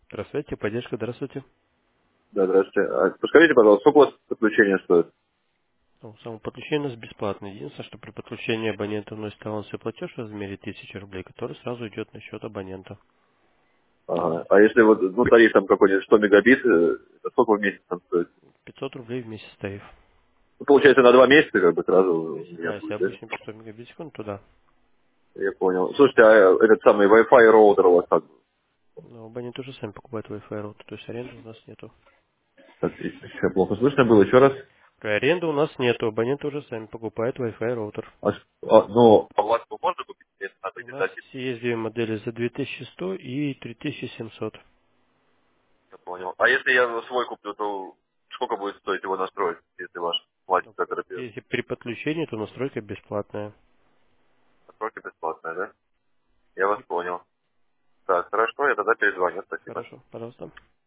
Здравствуйте, поддержка, здравствуйте. Да, здравствуйте. Подскажите, пожалуйста, сколько у вас подключение стоит? Ну, само подключение у нас бесплатное. Единственное, что при подключении абонента вносит авансовый платеж в размере 1000 рублей, который сразу идет на счет абонента. Ага. А если вот, ну, тариф там какой-нибудь 100 мегабит, это сколько в месяц там стоит? 500 рублей в месяц тариф. Ну, получается, на 2 месяца как бы сразу Ну, у если, меня да, если будет, да? обычно 500 мегабит в секунду, то да. Я понял. Слушайте, а этот самый Wi-Fi роутер у вас как? Но абонент уже сами покупает Wi-Fi роутер, то есть аренды у нас нету. Так, сейчас плохо слышно было, еще раз. Аренды у нас нету, абонент уже сами покупает Wi-Fi роутер. А у вас его можно купить? Нет, надо У где-то нас один. есть две модели за 2100 и 3700. Я понял. А если я свой куплю, то сколько будет стоить его настроить, если ваш платит за терапию? Если при подключении, то настройка бесплатная. Настройка бесплатная, да? Я вас понял. Так, хорошо, я тогда перезвоню, спасибо. Хорошо, пожалуйста.